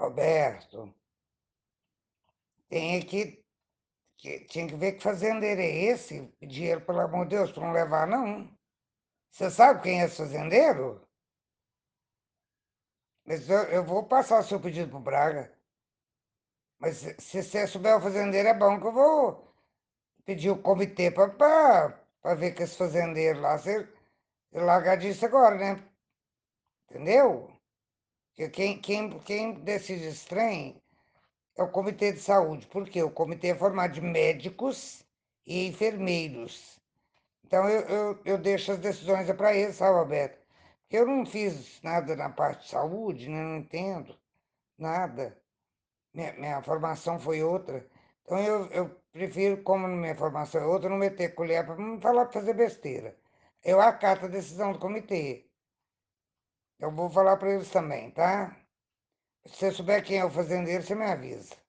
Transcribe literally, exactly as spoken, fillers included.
Roberto, tem que, que, tinha que ver que fazendeiro é esse. Dinheiro, pelo amor de Deus, para não levar, não. Você sabe quem é esse fazendeiro? Mas eu, eu vou passar o seu pedido pro Braga. Mas se, se você souber o fazendeiro, é bom que eu vou pedir o comitê para ver que esse fazendeiro lá, você, você larga disso agora, né? Entendeu? Porque quem, quem, quem decide esse trem é o comitê de saúde. Por quê? O comitê é formado de médicos e enfermeiros. Então eu, eu, eu deixo as decisões é para eles, sabe, Roberto? Porque eu não fiz nada na parte de saúde, né? Não entendo nada. Minha, minha formação foi outra. Então eu, eu prefiro, como minha formação é outra, não meter colher para não falar para fazer besteira. Eu acato a decisão do comitê. Eu vou falar para eles também, tá? Se você souber quem é o fazendeiro, você me avisa.